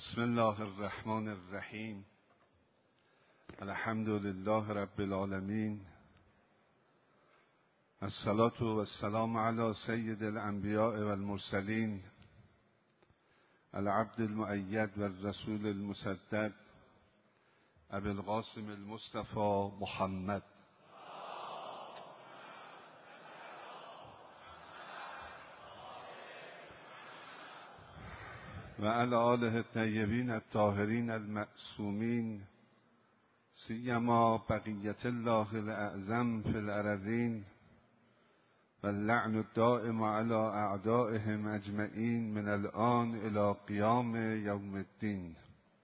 بسم الله الرحمن الرحیم. الحمد لله رب العالمین. الصلاة و السلام علی سید الانبیاء و المرسلین، العبد المؤید و الرسول المصدق، ابی القاسم المصطفى محمد. و علی آله الطیبین الطاهرین المعصومین، سیما بقیت الله الاعظم فی الارضین، و اللعن الدائم علی اعدائهم اجمعین من الآن الی قیام یوم الدین.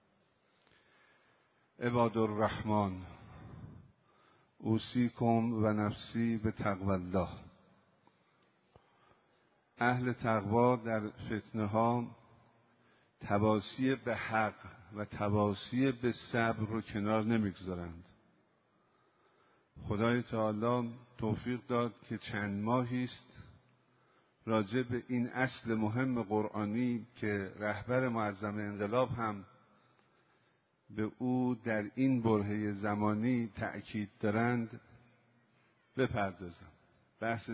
عباد الرحمن، اوصیکم و نفسی بتقوی الله. اهل تقوا در فتنه ها تواصی به حق و تواصی به صبر رو کنار نمیگذارند. خدای تعالی توفیق داد که چند ماهی است راجع به این اصل مهم قرآنی که رهبر معظم انقلاب هم به او در این برهه زمانی تأکید دارند بپردازم. بحث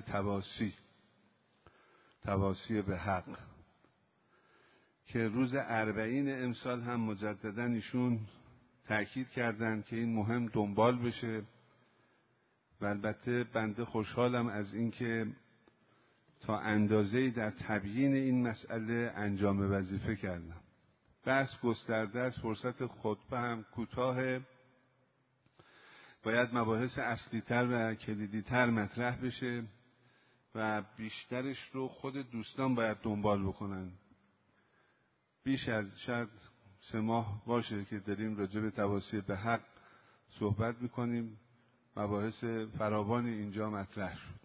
تواصی به حق که روز اربعین امسال هم مجددا ایشون تأکید کردند که این مهم دنبال بشه. و البته بنده خوشحالم از اینکه تا اندازه‌ای در تبیین این مسئله انجام وظیفه کردم. بحث گسترده است، فرصت خطبه هم کوتاه، باید مباحث اصلی‌تر و کلیدی‌تر مطرح بشه و بیشترش رو خود دوستان باید دنبال بکنن. بیش از شاید 3 ماه باشه که داریم راجع به تواصی به حق صحبت میکنیم. مباحث فراوانی اینجا مطرح شد.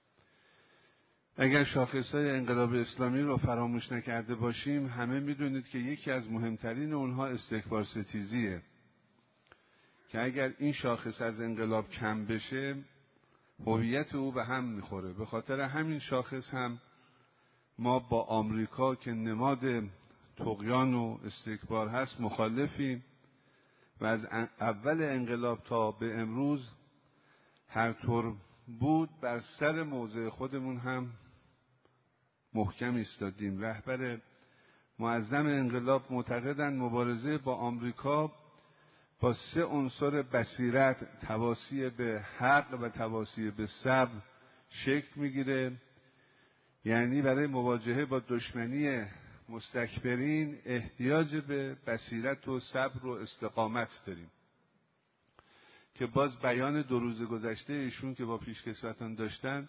اگر شاخصهای انقلاب اسلامی رو فراموش نکرده باشیم، همه میدونید که یکی از مهمترین اونها استکبار ستیزیه که اگر این شاخص از انقلاب کم بشه هویت او به هم میخوره. به خاطر همین شاخص هم ما با آمریکا که نماد طغیان و استکبار هست مخالفیم و از اول انقلاب تا به امروز هر طور بود بر سر موضع خودمون هم محکم ایستادیم. رهبر معظم انقلاب معتقدند مبارزه با آمریکا با 3 عنصر بصیرت، تواصی به حق و تواصی به صبر شکل میگیره. یعنی برای مواجهه با دشمنی مستکبرین احتیاج به بصیرت و صبر و استقامت داریم که باز بیان 2 روز گذشته ایشون که با پیشکسوتان داشتن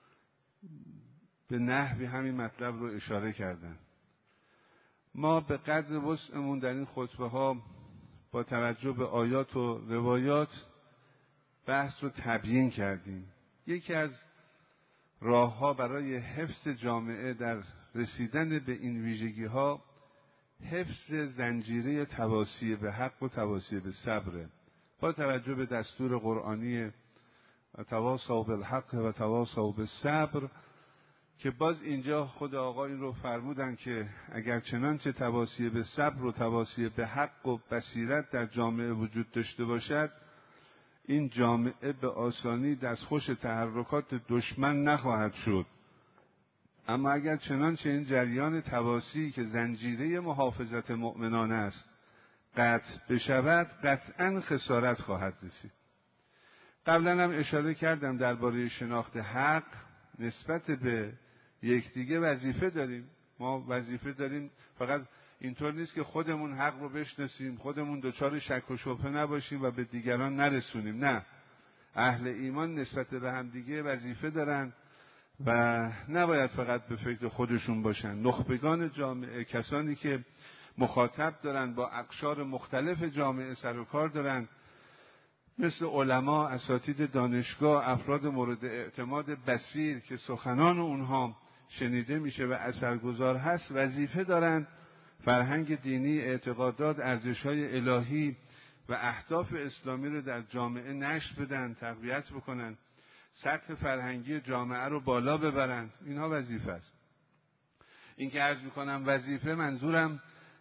به نحوی همین مطلب رو اشاره کردن. ما به قدر وسعمون در این خطبه ها با توجه به آیات و روایات بحث رو تبیین کردیم. یکی از راه‌ها برای حفظ جامعه در رسیدن به این ویژگی ها حفظ زنجیره تواصی به حق و تواصی به صبر با توجه به دستور قرآنی تواصوا بالحق و تواصوا بالصبر که باز اینجا خود آقا این رو فرمودن که اگر چنانچه تواصی به صبر و تواصی به حق و بصیرت در جامعه وجود داشته باشد، این جامعه به آسانی دستخوش تحرکات دشمن نخواهد شد. اما اگر چنانچه این جریان تواصی که زنجیره محافظت مؤمنان است قطع بشود، قطعا خسارت خواهد رسید. قبلا هم اشاره کردم درباره شناخت حق. نسبت به یکدیگه وظیفه داریم. ما وظیفه داریم، فقط اینطور نیست که خودمون حق رو بشناسیم، خودمون دچار شک و شبهه نباشیم و به دیگران نرسونیم. نه، اهل ایمان نسبت به هم دیگه وظیفه دارن و نباید فقط به فکر خودشون باشن. نخبگان جامعه، کسانی که مخاطب دارن با اقشار مختلف جامعه سر و کار دارن، مثل علما، اساتید دانشگاه، افراد مورد اعتماد بصیر که سخنان اونها شنیده میشه و اثرگذار هست، وظیفه دارن فرهنگ دینی، اعتقادات، ارزش‌های الهی و اهداف اسلامی رو در جامعه نشر بدن، تقویت بکنن، سطح فرهنگی جامعه رو بالا ببرن. اینها وظیفه است. این که عرض میکنم وظیفه، منظورم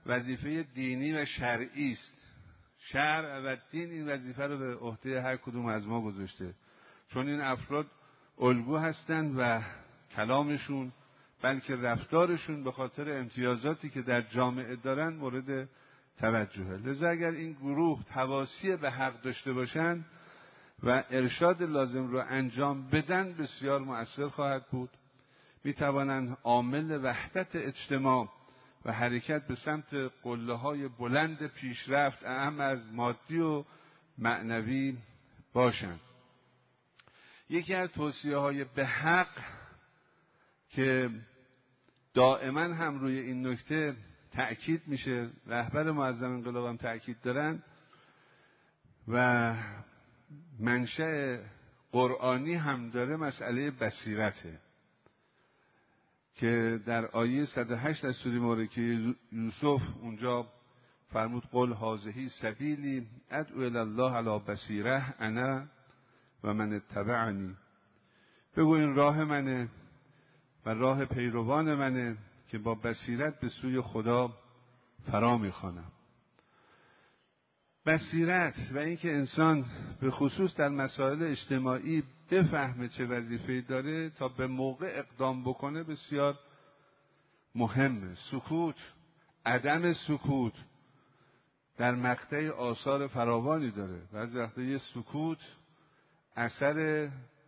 وظیفه دینی و شرعی است. شرع و دین این وظیفه رو به عهده هر کدوم از ما گذاشته، چون این افراد الگو هستند و کلامشون بلکه رفتارشون به خاطر امتیازاتی که در جامعه دارن مورد توجهه. لذا اگر این گروه تواصی به حق داشته باشند و ارشاد لازم رو انجام بدن بسیار مؤثر خواهد بود. می توانند عامل وحدت اجتماع و حرکت به سمت قله‌های بلند پیشرفت اهم از مادی و معنوی باشند. یکی از توصیه‌های به حق که دائما هم روی این نکته تأکید میشه، رهبر معظم انقلاب هم تأکید دارن و منشأ قرآنی هم داره، مسئله بصیرته که در آیه 108 از سوره مبارکه یوسف اونجا فرمود قل هذه سبیلی ادعو الی الله علی بصیره انا و من اتبعنی. بگو این راه منه و راه پیروان منه که با بصیرت به سوی خدا فرا میخوانم. بصیرت و اینکه انسان به خصوص در مسائل اجتماعی بفهمه چه وظیفه‌ای داره تا به موقع اقدام بکنه بسیار مهمه. سکوت، عدم سکوت در مقطع آثار فراوانی داره. بعضی وقتا یه سکوت اثر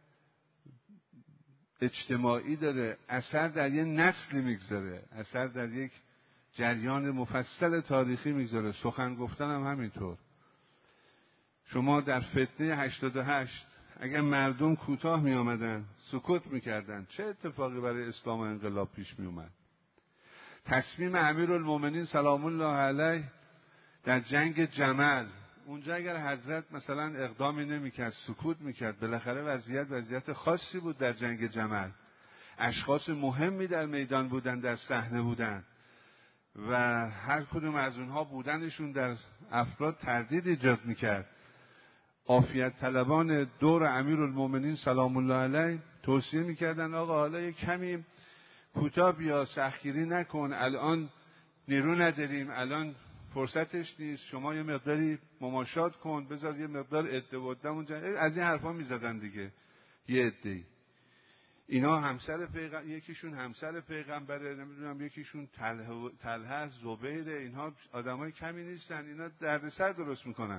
اجتماعی داره، اثر در یه نسلی میگذاره، اثر در یک جریان مفصل تاریخی میگذاره. سخن گفتن هم همینطور. شما در فتنه 88 اگر مردم کوتاه می آمدن، سکوت میکردن، چه اتفاقی برای اسلام و انقلاب پیش می اومد؟ تصمیم امیرالمومنین سلام الله علیه در جنگ جمل، اونجا اگر حضرت مثلا اقدامی نمیکرد، سکوت میکرد، بالاخره وضعیت خاصی بود در جنگ جمل، اشخاص مهمی در میدان بودن، در صحنه بودن و هر کدوم از اونها بودنشون در افراد تردید ایجاد میکرد. عافیت طلبان دور امیرالمومنین سلام الله علیه توصیه میکردن آقا حالا یک کمی کوتاه بیا، سختگیری نکن، الان نیرو نداریم، الان فرصتش نیست، شما یه مقداری مماشات کن، بذار یه مقدار عده بودم اونجا. از این حرفا میزدن دیگه یه عده‌ای. اینا همسر پیغمبر، یکیشون همسر پیغمبره، نمیدونم یکیشون طلحه زبیر، اینها آدمای کمی نیستن، اینا دردسر درست میکنن.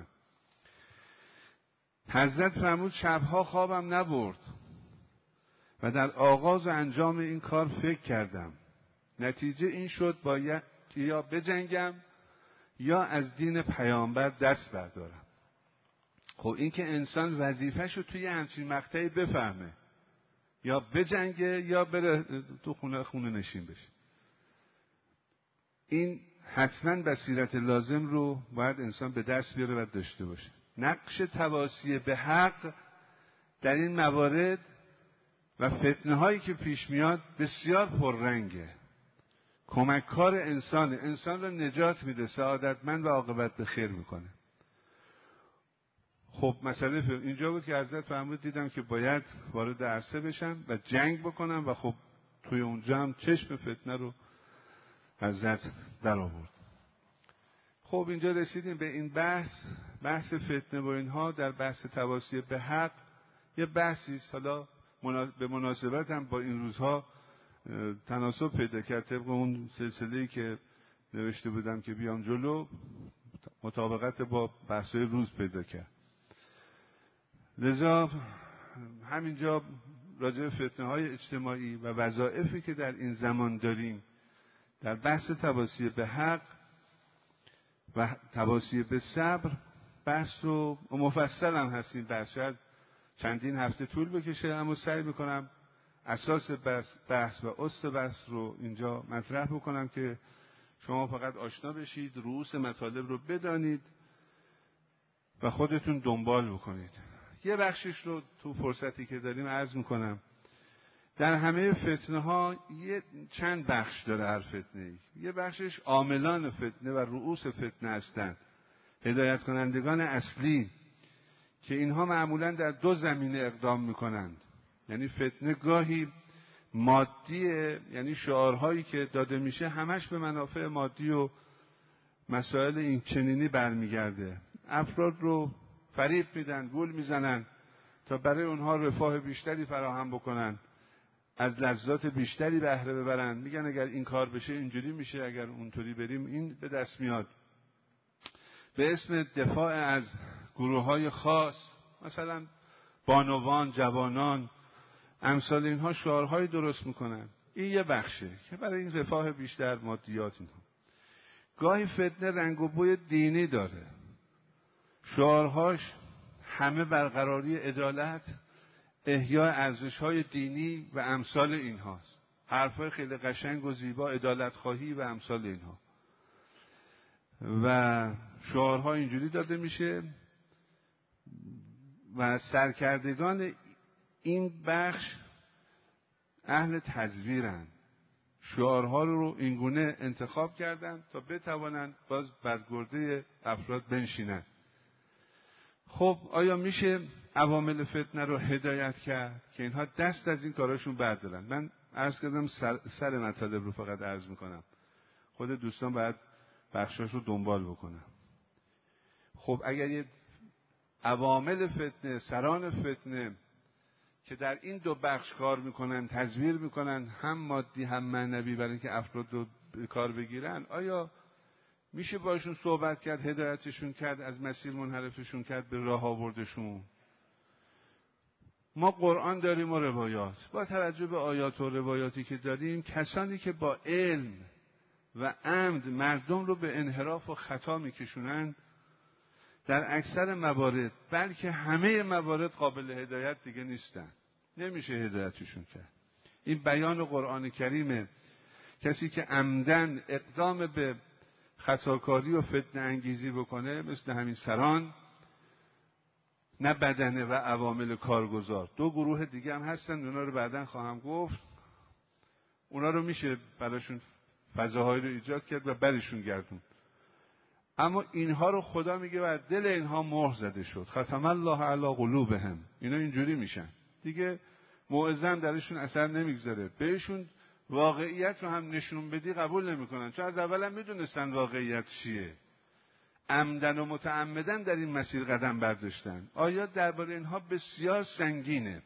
حضرت فرمود شبها خوابم نبرد و در آغاز و انجام این کار فکر کردم. نتیجه این شد باید یا بجنگم یا از دین پیامبر دست بردارم. خب این که انسان وظیفه‌شو توی همچین مقطعی بفهمه، یا بجنگه یا بره تو خونه نشین بشه. این حتما بصیرت لازم رو باید انسان به دست بیاره و داشته باشه. نقش تواصی به حق در این موارد و فتنه هایی که پیش میاد بسیار پررنگه. کمککار انسان رو نجات میده، سعادتمند و عاقبت به خیر میکنه. خب مسئله اینجا بود که حضرت فرمود دیدم که باید وارد عرصه بشم و جنگ بکنم و خب توی اونجا هم چشم فتنه رو حضرت در آورد. خب اینجا رسیدیم به این بحث فتنه و اینها در بحث تواصی به حق. یه بحثی است حالا به مناسبت هم با این روزها تناسب پیدا کرد، طبق اون سلسله‌ای که نوشته بودم که بیام جلو مطابقت با بحث‌های روز پیدا کرد. لذا همینجا راجع به فتنه‌های اجتماعی و وظایفی که در این زمان داریم در بحث تواصی به حق و تواصی به صبر بحث رو مفصل هم هستیم. شاید چندین هفته طول بکشه، اما سعی میکنم اساس بحث و اصل بحث رو اینجا مطرح بکنم که شما فقط آشنا بشید، رؤوس مطالب رو بدانید و خودتون دنبال بکنید. یه بخشش رو تو فرصتی که داریم عرض میکنم. در همه فتنه ها چند بخش داره هر فتنه ای. یه بخشش عاملان فتنه و رؤوس فتنه هستند، هدایت کنندگان اصلی که اینها معمولا در دو زمینه اقدام میکنند. یعنی فتنه گاهی مادیه، یعنی شعارهایی که داده میشه همش به منافع مادی و مسائل این چنینی برمیگرده. افراد رو فریب میدن، گول میزنن تا برای اونها رفاه بیشتری فراهم بکنن، از لذات بیشتری بهره ببرن. میگن اگر این کار بشه اینجوری میشه، اگر اونطوری بریم این به دست میاد. به اسم دفاع از گروه‌های خاص، مثلا بانوان، جوانان، امثال اینها شعارهای درست میکنن. این یه بخشه که برای این رفاه بیشتر، مادیات اینها. گاهی فتنه رنگ و بوی دینی داره، شعارهاش همه برقراری عدالت، احیای ارزش‌های دینی و امثال اینهاست. حرفای خیلی قشنگ و زیبا، عدالت خواهی و امثال اینها، و شعارها اینجوری داده میشه و سرکردگان این بخش اهل تزویرن. شعارها رو اینگونه انتخاب کردن تا بتوانند باز بر گرده افراد بنشینن. خب آیا میشه عوامل فتنه رو هدایت کرد که اینها دست از این کاراشون بردارن؟ من عرض کردم سر مطالب رو فقط عرض میکنم، خود دوستان باید بخشاش رو دنبال بکنن. خب اگر یه عوامل فتنه، سران فتنه که در این دو بخش کار میکنن، تزویر میکنن، هم مادی هم معنوی، برای اینکه افراد رو به کار بگیرن، آیا میشه باشون صحبت کرد، هدایتشون کرد، از مسیر منحرفشون کرد، به راه آوردشون؟ ما قرآن داریم و روایات. با توجه به آیات و روایاتی که داریم، کسانی که با علم و عمد مردم رو به انحراف و خطا میکشونن، در اکثر موارد، بلکه همه موارد، قابل هدایت دیگه نیستن. نمیشه هدایتشون کرد. این بیان قرآن کریمه. کسی که عمدن اقدام به خطاکاری و فتنه انگیزی بکنه، مثل همین سران، نه بدنه و عوامل کارگزار. دو گروه دیگه هم هستن، اونا رو بعداً خواهم گفت. اونا رو میشه براشون فضاهایی رو ایجاد کرد و برشون گردون. اما اینها رو خدا میگه بر دل اینها مهر زده شد، ختم الله علی قلوبهم. اینا اینجوری میشن دیگه، موعظه هم درشون اثر نمیگذاره. بهشون واقعیت رو هم نشون بدی قبول نمیکنن، چون از اول هم میدونستن واقعیت چیه. عمدن و متعمدن در این مسیر قدم برداشتن. آیات درباره اینها بسیار سنگینه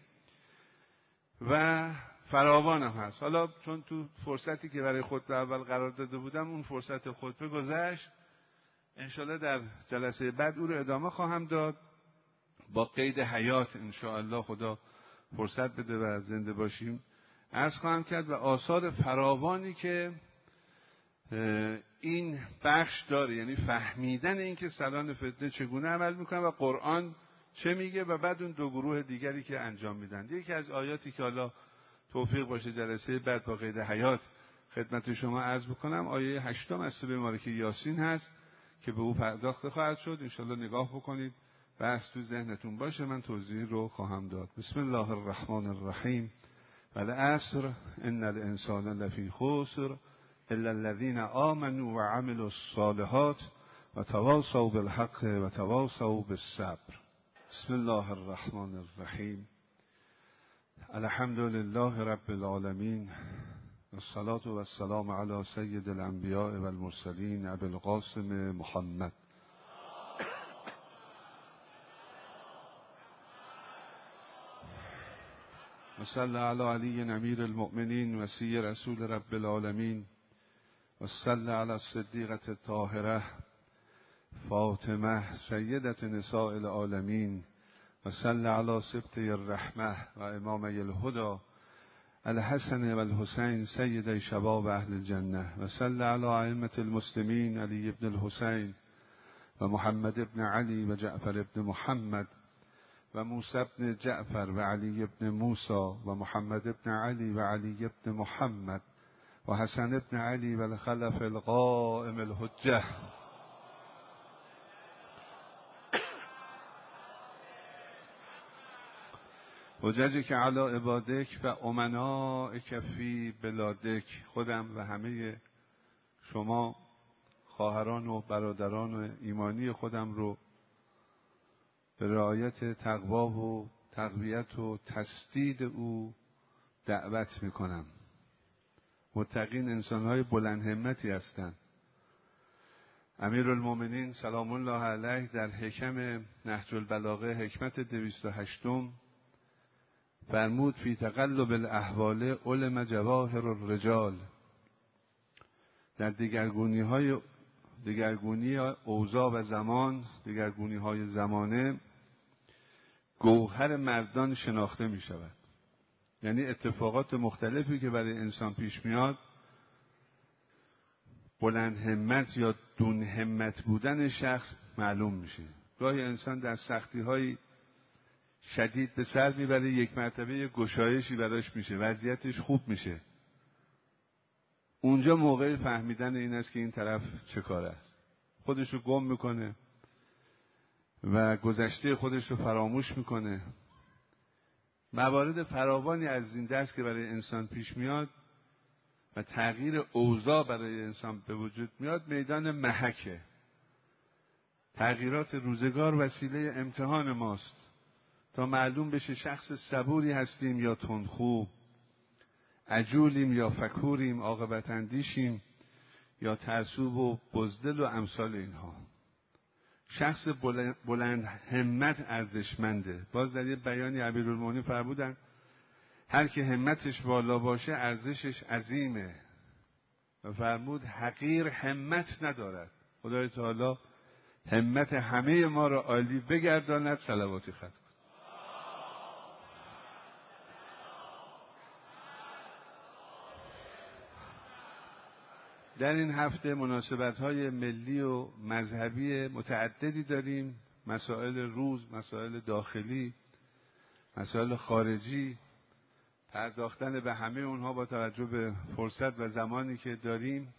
و فراوان هم هست. حالا چون تو فرصتی که برای خطبه اول قرار داده بودم، اون فرصت خطبه گذشت، انشاءالله در جلسه بعد او رو ادامه خواهم داد با قید حیات. انشاءالله خدا فرصت بده و زنده باشیم عرض خواهم کرد و آثار فراوانی که این بخش داره، یعنی فهمیدن این که سران فتنه چگونه عمل میکنن و قرآن چه میگه، و بعد اون دو گروه دیگری که انجام میدن. یکی از آیاتی که حالا توفیق باشه جلسه بعد با قید حیات خدمت شما عرض بکنم، آیه 8 از سوره مبارکه یاسین هست که به او پرداخته خواهد شد. انشالله نگاه بکنید، بحث تو ذهنتون باشه، من توضیح رو خواهم داد. بسم الله الرحمن الرحیم. والعصر ان الانسان لفی خسر الا الذين آمنوا وعملوا الصالحات وتواصوا بالحق وتواصوا بالصبر. بسم الله الرحمن الرحیم. الحمد لله رب العالمین والصلاة والسلام علی سید الانبیاء والمرسلین ابی القاسم محمد. وصلی علی علی امیر المؤمنین وصی رسول رب العالمین وصلی علی الصدیقة الطاهرة فاطمه سیدة نساء العالمین وصلی علی سبطی الرحمة و امامی الهدى الحسن و الحسین سید شباب اهل الجنه وصلی علی ائمة المسلمین علی بن الحسین و محمد بن علی و جعفر بن محمد و موسی بن جعفر و علی بن موسی و محمد بن علی و علی بن محمد و حسن بن علی و الخلف القائم الحجه حججک علی عبادک و امنائک فی بلادک. خودم و همه شما خواهران و برادران ایمانی خودم رو به رعایت تقوا و تقویت و تسدید او دعوت میکنم. متقین انسانهای بلند همتی هستند. امیرالمومنین سلام الله علیه در حکم نهج البلاغه حکمت 208 فرمود فی تقلب الاحوال علم جواهر الرجال. در دگرگونی اوضاع و زمان، دگرگونی های زمانه، گوهر مردان شناخته می شود. یعنی اتفاقات مختلفی که برای انسان پیش میاد، بلند همت یا دون همت بودن شخص معلوم میشه. گاهی انسان در سختی های شدید به سر میبره، یک مرتبه یک گشایشی براش میشه، وضعیتش خوب میشه. اونجا موقع فهمیدن این است که این طرف چه کار است. خودش رو گم میکنه و گذشته خودش رو فراموش میکنه. موارد فراوانی از این دست که برای انسان پیش میاد و تغییر اوضاع برای انسان به وجود میاد، میدان محکه. تغییرات روزگار وسیله امتحان ماست تا معلوم بشه شخص صبوری هستیم یا تندخو، عجولیم یا فکوریم، عاقبت اندیشیم یا ترسوب و بزدل و امثال اینها. شخص بلند همت ارزشمنده. باز در یه بیانی امیرالمومنین فرمودن هر که همتش بالا باشه ارزشش عظیمه و فرمود حقیر همت ندارد. خدای تعالی همت همه ما را عالی بگرداند. صلواتی ختم. در این هفته مناسبت‌های ملی و مذهبی متعددی داریم. مسائل روز، مسائل داخلی، مسائل خارجی، پرداختن به همه اونها با توجه به فرصت و زمانی که داریم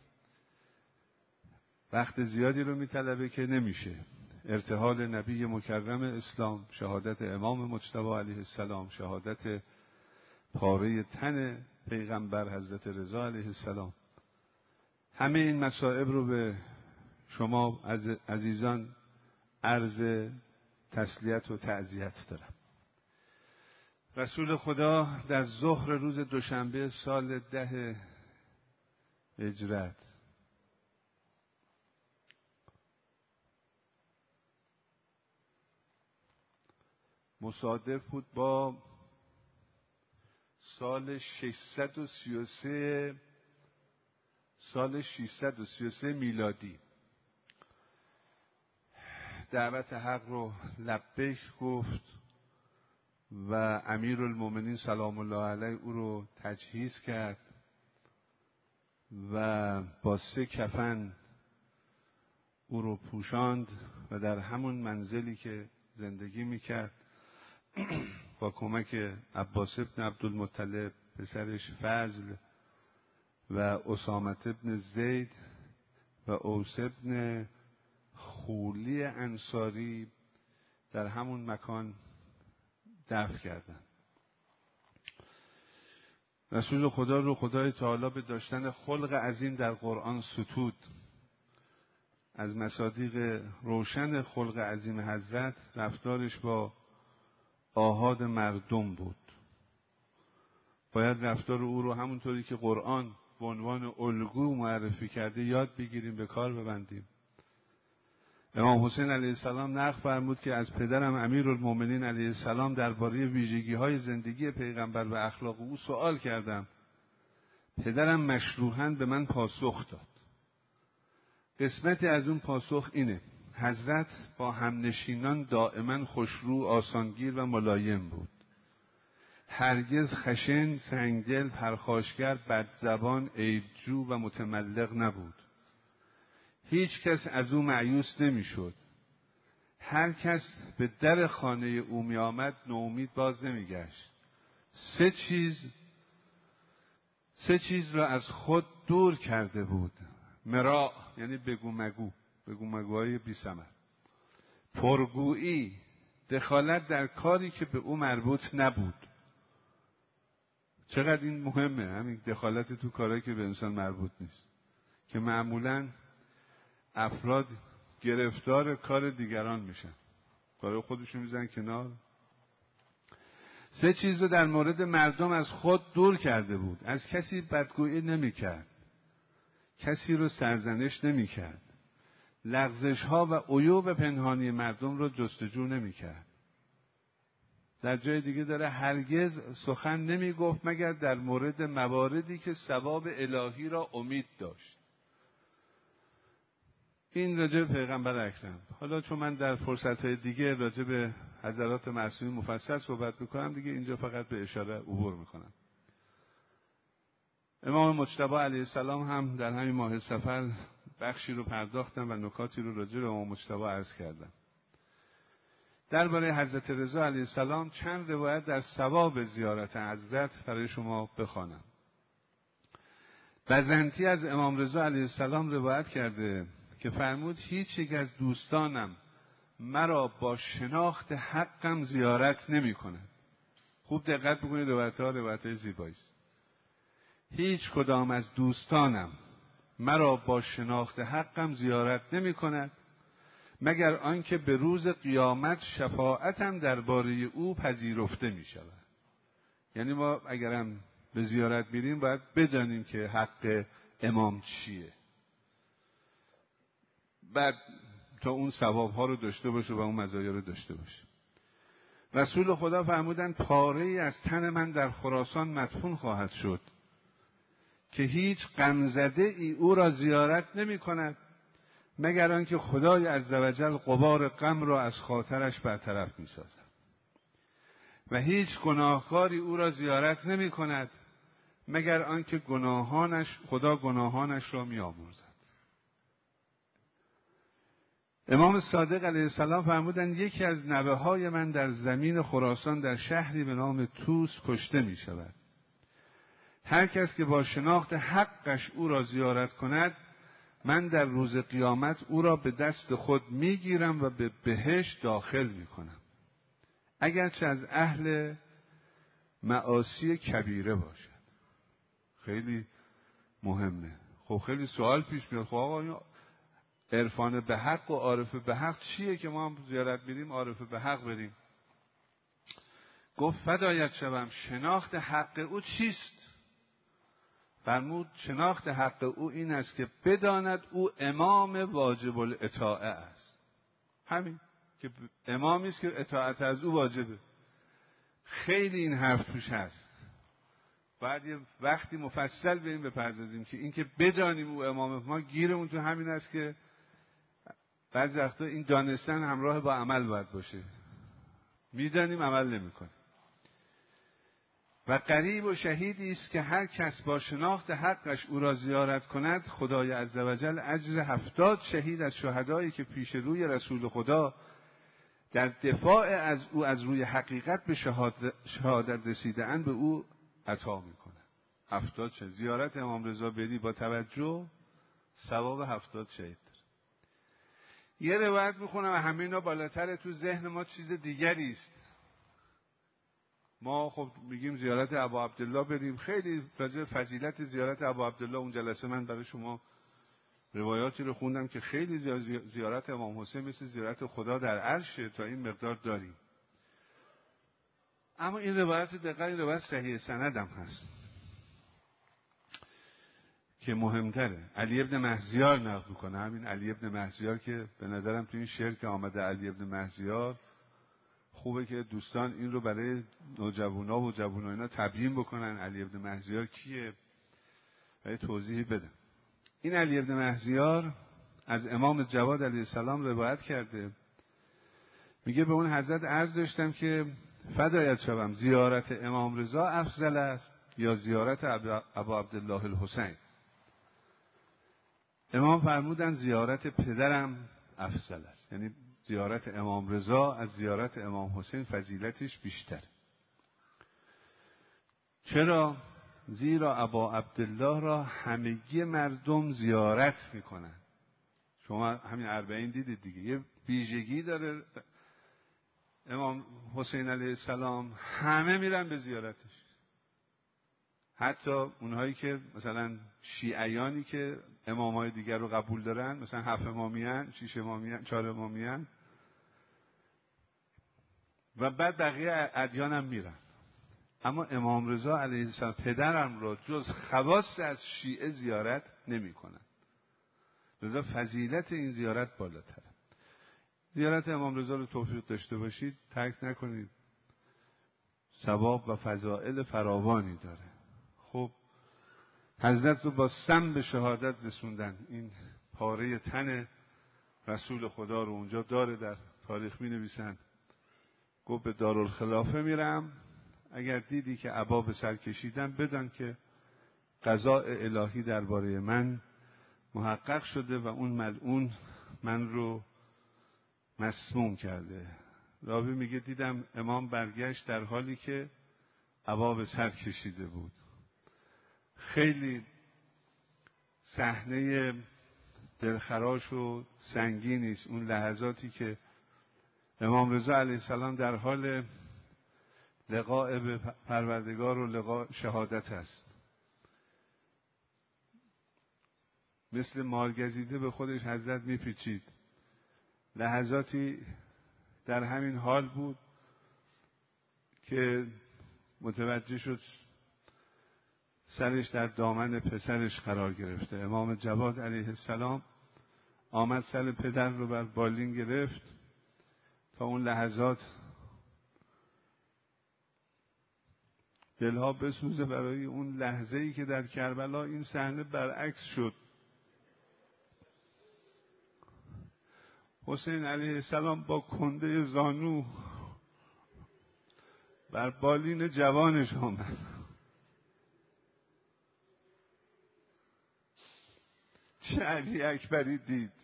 وقت زیادی رو میطلبه که نمیشه. ارتحال نبی مکرم اسلام، شهادت امام مجتبی علیه السلام، شهادت پاره تن پیغمبر حضرت رضا علیه السلام، همه این مصائب رو به شما عزیزان عرض تسلیت و تعزیت دارم. رسول خدا در ظهر روز دوشنبه سال 10 هجرت مصادف بود با سال 633 میلادی. دعوت حق رو لبیک گفت و امیرالمومنین سلام الله علیه او رو تجهیز کرد و با 3 کفن او رو پوشاند و در همون منزلی که زندگی میکرد با کمک عباس ابن عبدالمطلب، پسرش فضل و اسامه ابن زید و اوس ابن خولی انصاری در همون مکان دفن کردند. رسول خدا رو خدای تعالی به داشتن خلق عظیم در قرآن ستود. از مصادیق روشن خلق عظیم حضرت رفتارش با آحاد مردم بود. باید رفتار او رو همونطوری که قرآن به عنوان الگو معرفی کرده یاد بگیریم، به کار ببندیم. امام حسین علیه السلام نقل فرمود که از پدرم امیرالمومنین علیه السلام درباره ویژگی‌های زندگی پیغمبر و اخلاق او سوال کردم. پدرم مشروحاً به من پاسخ داد. قسمتی از اون پاسخ اینه: حضرت با همنشینان دائما خوشرو، آسانگیر و ملایم بود. هرگز خشن، سنگدل، پرخاشگر، بدزبان، عیبجو و متملق نبود. هیچ کس از او مایوس نمیشد. هر کس به در خانه او می آمد نومید باز نمی گشت. 3 چیز را از خود دور کرده بود: مراء یعنی بگومگوهای بی ثمر، پرگویی، دخالت در کاری که به او مربوط نبود. چقدر این مهمه، همین دخالت تو کاری که به انسان مربوط نیست، که معمولاً افراد گرفتار کار دیگران میشن، کار خودشون میزنن کنار. 3 چیز رو در مورد مردم از خود دور کرده بود: از کسی بدگویی نمیکرد، کسی رو سرزنش نمیکرد، لغزش ها و عیوب پنهانی مردم رو جستجو نمی کرد. در جای دیگه داره هرگز سخن نمی گفت مگر در مورد مواردی که ثواب الهی را امید داشت. این راجع به پیغمبر اکرم. حالا چون من در فرصت‌های دیگه راجع به حضرات معصومین مفصل صحبت میکنم دیگه اینجا فقط به اشاره عبور میکنم. امام مجتبی علیه السلام هم در همین ماه صفر بخشی رو پرداختم و نکاتی رو راجع به امام مجتبی عرض کردم. درباره حضرت رضا علیه السلام چند روایت در ثواب زیارت حضرت برای شما بخوانم. بزنطی از امام رضا علیه السلام روایت کرده که فرمود هیچ یک از دوستانم مرا با شناخت حقم زیارت نمی کند. خوب دقت بکنید، روایت‌های زیبایی است. هیچ کدام از دوستانم مرا با شناخت حقم زیارت نمی کند مگر آنکه به روز قیامت شفاعتم درباره او پذیرفته می شود. یعنی ما اگرم به زیارت میریم باید بدانیم که حق امام چیه، بعد تا اون ثواب‌ها رو داشته باشه و اون مزایا رو داشته باشه. رسول خدا فرمودند پاره‌ای از تن من در خراسان مدفون خواهد شد که هیچ غمزده ای او را زیارت نمی کند مگر آنکه خدای عزوجل غبار غم را از خاطرش برطرف می سازد و هیچ گناهکاری او را زیارت نمی کند مگر آنکه خدا گناهانش را می آمرزد. امام صادق علیه السلام فرمودند یکی از نوه‌های من در زمین خراسان در شهری به نام توس کشته می شود. هر کس که با شناخت حقش او را زیارت کند من در روز قیامت او را به دست خود می گیرم و به بهشت داخل می کنم، اگرچه از اهل معاصی کبیره باشد. خیلی مهمه. خب خیلی سوال پیش میاد، خب آقا عرفان به حق و عارف به حق چیه که ما هم زیارت میریم عارف به حق بریم؟ گفت فدایت شوم شناخت حق او چیست؟ فرمود شناخت حق او این است که بداند او امام واجب الاطاعه است. همین که امامی است که اطاعت از او واجبه. خیلی این حرف توش هست، بعد یه وقتی مفصل به این بپردازیم که این که بدانیم او امام ما، گیرمون تو همین است که بعضی وقتا این دانستن همراه با عمل باید باشه. میدانیم عمل نمی‌کنیم. و قریب و شهیدی است که هر کس با شناخت حقش او را زیارت کند خدای عزوجل اجر 70 شهید از شهدایی که پیش روی رسول خدا در دفاع از او از روی حقیقت به شهادت رسیده اند به او عطا میکنه. 70 شهید. زیارت امام رضا بری با توجه ثواب 70 شهید داره. یه روایت میخونم و همه اینا بالاتر تو ذهن ما چیز دیگری است. ما خب میگیم زیارت ابا عبدالله بریم، خیلی راجع فضیلت زیارت ابا عبدالله اون جلسه من برای شما روایاتی رو خوندم که خیلی زیارت امام حسین مثل زیارت خدا در عرشه، تا این مقدار داریم. اما این روایت دقیق این روایت صحیح سند هم هست که مهمتره. علی ابن مهزیار نقل میکنه، همین علی ابن مهزیار که به نظرم تو این شعر که آمده علی ابن مهزیار خوبه که دوستان این رو برای نوجوانا و جوونا اینا تبیین بکنن علی ابن مهزیار کیه و توضیح بدن. این علی ابن مهزیار از امام جواد علیه السلام روایت کرده، میگه به اون حضرت عرض داشتم که فدایت شوم زیارت امام رضا افضل است یا زیارت ابا عبدالله الحسین؟ امام فرمودن زیارت پدرم افضل است، یعنی زیارت امام رضا از زیارت امام حسین فضیلتش بیشتر. چرا؟ زیرا ابا عبدالله را همگی مردم زیارت میکنن. شما همین 40 دیدید دیگه، یه ویژگی داره امام حسین علیه السلام، همه میرن به زیارتش. حتی اونهایی که مثلا شیعیانی که امامهای دیگر رو قبول دارن، مثلا 7 امامیان، 6 امامیان، 4 امامیان و بعد بقیه ادیان هم میرن. اما امام رضا علیه السلام پدرم را جز خواص از شیعه زیارت نمی کنن. لذا فضیلت این زیارت بالاتره. زیارت امام رضا رو توفیق داشته باشید، ترک نکنید، ثواب و فضائل فراوانی داره. خب حضرت رو با سم به شهادت رسوندن. این پاره تن رسول خدا رو اونجا داره، در تاریخ می نویسن. گفت به دارالخلافه میرم، اگر دیدی که عبا به سر کشیدم بدان که قضاء الهی درباره من محقق شده و اون ملعون من رو مسموم کرده. راوی میگه دیدم امام برگشت در حالی که عبا به سر کشیده بود. خیلی صحنه دلخراش و سنگینی است اون لحظاتی که امام رضا علیه السلام در حال لقاء به پروردگار و لقاء شهادت است. مثل مارگزیده به خودش حضرت میپیچید. لحظاتی در همین حال بود که متوجه شد سرش در دامن پسرش قرار گرفته. امام جواد علیه السلام آمد سر پدر رو بر بالین گرفت تا اون لحظات دلها بسوزه برای اون لحظه‌ای که در کربلا این صحنه برعکس شد. حسین علیه السلام با کنده زانو بر بالین جوانش آمد. چه علی اکبری دید.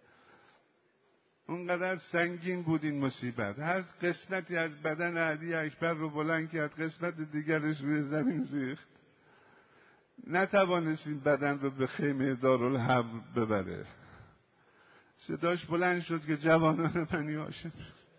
اونقدر سنگین بود این مصیبت. هر قسمتی از بدن علی اکبر رو بلند کرد، قسمت دیگرش روی زمین ریخت. نتوانست این بدن رو به خیمه دارالحرب ببره. صداش بلند شد که جوانان بنی هاشم.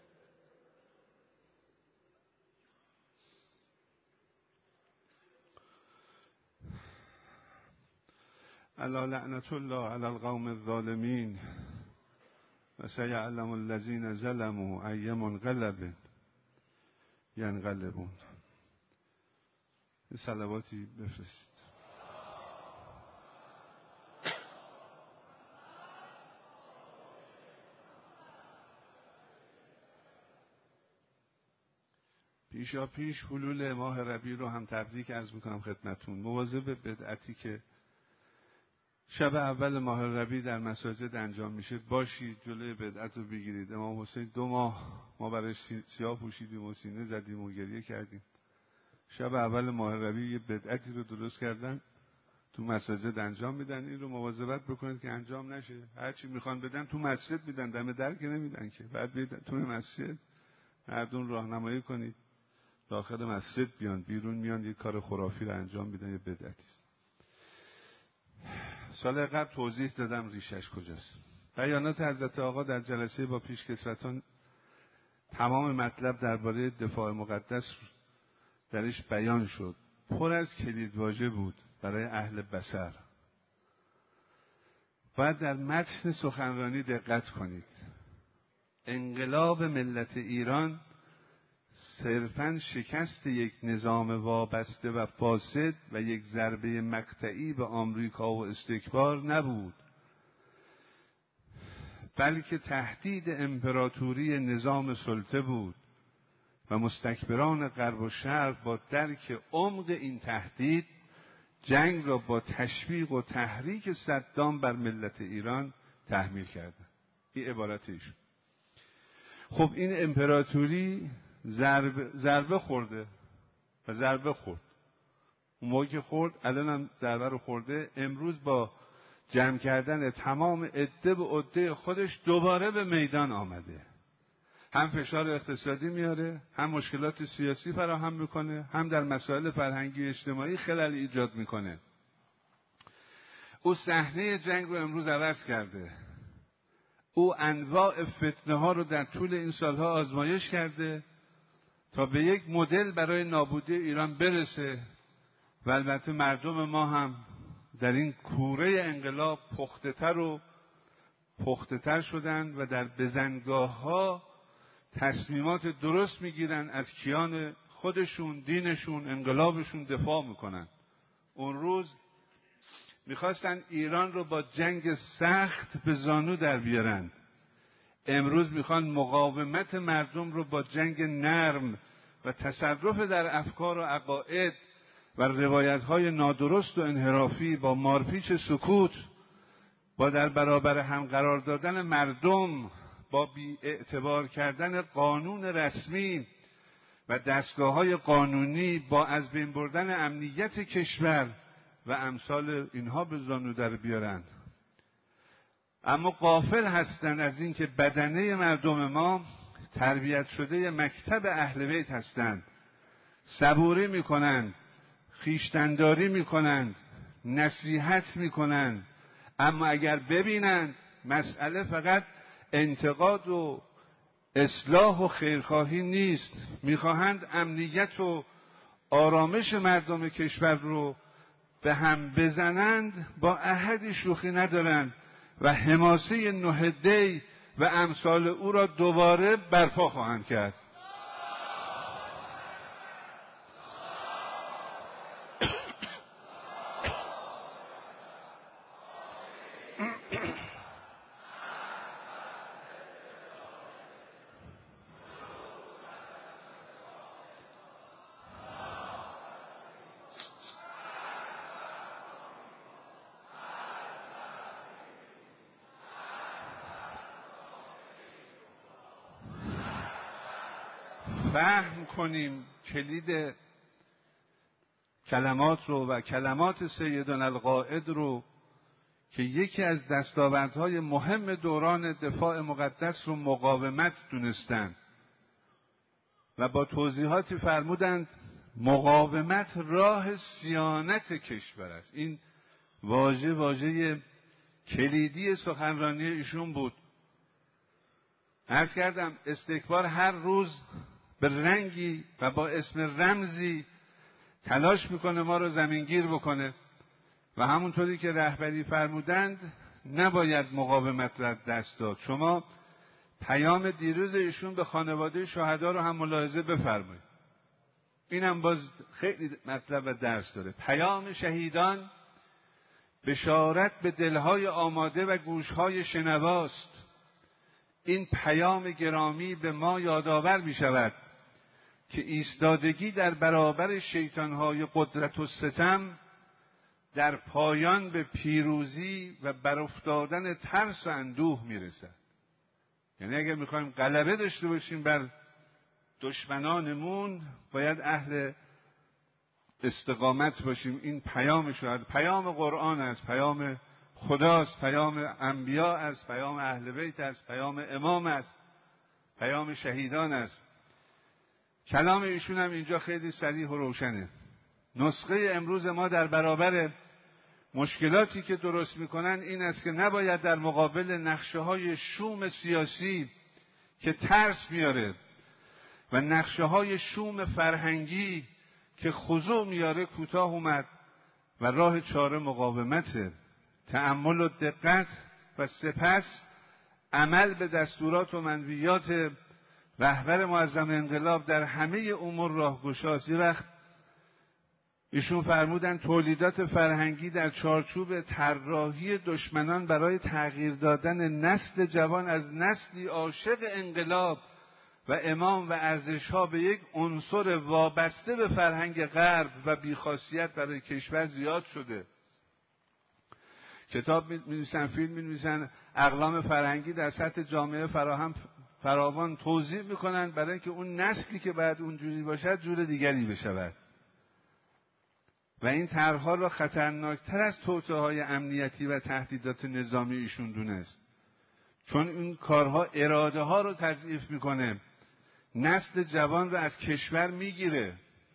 الا لعنت الله علی القوم الظالمین و سیعلم الذین ظلموا ای منقلب ینقلبون. صلواتی بفرستید. پیشا پیش حلول ماه ربیع رو هم تبریک عرض میکنم خدمتون. مواظب بدعتی که شب اول ماه ربیع در مساجد انجام میشه باشید، جلوی بدعت رو بگیرید. امام حسین 2 ماه ما برای سیاه پوشیدیم و سینه زدیم و گریه کردیم. شب اول ماه ربیع یه بدعتی رو درست کردن تو مساجد انجام میدن. این رو مواظبت بکنید که انجام نشه. هر چی میخوان بدن تو مسجد میدن، دم در که نمیدن که. بعد بیاد تو مسجد مردم راهنمایی کنید داخل مسجد بیان، بیرون میان یه کار خرافی رو انجام میدن، یه بدعتی است. سال قبل توضیح دادم ریشش کجاست. بیانات حضرت آقا در جلسه با پیشکسوتان تمام مطلب درباره دفاع مقدس درش بیان شد. پر از کلیدواژه بود برای اهل بصر. باید در متن سخنرانی دقت کنید. انقلاب ملت ایران صرفاً شکست یک نظام وابسته و فاسد و یک ضربه مقطعی به آمریکا و استکبار نبود، بلکه تهدید امپراتوری نظام سلطه بود و مستکبران غرب و شرق با درک عمق این تهدید جنگ را با تشویق و تحریک صدام بر ملت ایران تحمیل کردند. این عبارت ایشون. خب این امپراتوری ضربه خورده و ضربه خورد. اون موقع که خورد الان هم ضربه رو خورده. امروز با جمع کردن تمام عده به عده خودش دوباره به میدان آمده. هم فشار اقتصادی میاره، هم مشکلات سیاسی فراهم میکنه، هم در مسائل فرهنگی و اجتماعی خلل ایجاد میکنه. او صحنه جنگ رو امروز عوض کرده. او انواع فتنه ها رو در طول این سالها آزمایش کرده تا به یک مدل برای نابودی ایران برسه و البته مردم ما هم در این کوره انقلاب پخته‌تر شدن و در بزنگاه ها تصمیمات درست میگیرن، از کیان خودشون، دینشون، انقلابشون دفاع میکنن. اون روز میخواستن ایران رو با جنگ سخت به زانو در بیارن. امروز میخوان مقاومت مردم رو با جنگ نرم و تصرف در افکار و عقاید و روایت‌های نادرست و انحرافی با مارپیچ سکوت، با در برابر هم قرار دادن مردم، با بی‌اعتبار کردن قانون رسمی و دستگاه‌های قانونی، با از بین بردن امنیت کشور و امثال اینها به زانو در بیارن. اما غافل هستند از این که بدنه مردم ما تربیت شده مکتب اهل بیت هستند. صبوری میکنند، خویشتنداری میکنند، نصیحت میکنند، اما اگر ببینند مسئله فقط انتقاد و اصلاح و خیرخواهی نیست، میخواهند امنیت و آرامش مردم کشور رو به هم بزنند، با احدی شوخی ندارند و حماسه 9 دی و امثال او را دوباره برپا خواهند کرد. فهم کنیم کلید کلمات رو و کلمات سیدنا القائد رو که یکی از دستاوردهای مهم دوران دفاع مقدس رو مقاومت دونستند و با توضیحاتی فرمودند مقاومت راه صیانت کشور است. این واژه کلیدی سخنرانی ایشون بود. عرض کردم استکبار هر روز به رنگی و با اسم رمزی تلاش میکنه ما رو زمینگیر بکنه و همونطوری که رهبری فرمودند نباید مقاومت را دست داد. شما پیام دیروز ایشون به خانواده شهدا رو هم ملاحظه بفرمایید. اینم باز خیلی مطلب و درس داره. پیام شهیدان بشارت به دلهای آماده و گوشهای شنواست. این پیام گرامی به ما یادآور می شود که ایستادگی در برابر شیطانهای قدرت و ستم در پایان به پیروزی و برافتادن ترس و اندوه می رسد. یعنی اگر می خواهیم غلبه داشته باشیم بر دشمنانمون باید اهل استقامت باشیم. این پیام شاید پیام قرآن است، پیام خداست، پیام انبیا است، پیام اهل بیت است، پیام امام است، پیام شهیدان است. کلام ایشون هم اینجا خیلی صریح و روشنه. نسخه امروز ما در برابر مشکلاتی که درست میکنن این است که نباید در مقابل نقشه های شوم سیاسی که ترس میاره و نقشه های شوم فرهنگی که خضوع میاره کوتاه اومد و راه چاره مقاومته، تأمل و دقت و سپس عمل به دستورات و منویات رهبر معظم انقلاب در همه امور راهگشاست. یه وقت ایشون فرمودن تولیدات فرهنگی در چارچوب طراحی دشمنان برای تغییر دادن نسل جوان از نسلی عاشق انقلاب و امام و ارزش‌ها به یک عنصر وابسته به فرهنگ غرب و بیخاصیت برای کشور زیاد شده. کتاب می‌نویسن، فیلم می‌نویسن، اقلام فرهنگی در سطح جامعه فراوان توضیح می‌کنن برای اینکه اون نسلی که بعد اونجوری باشد جور دیگری بشود. و این طرح‌ها را خطرناکتر از توطئه‌های امنیتی و تهدیدات نظامی ایشون دونست، چون این کارها اراده ها رو تضعیف میکنه، نسل جوان رو از کشور میگیره.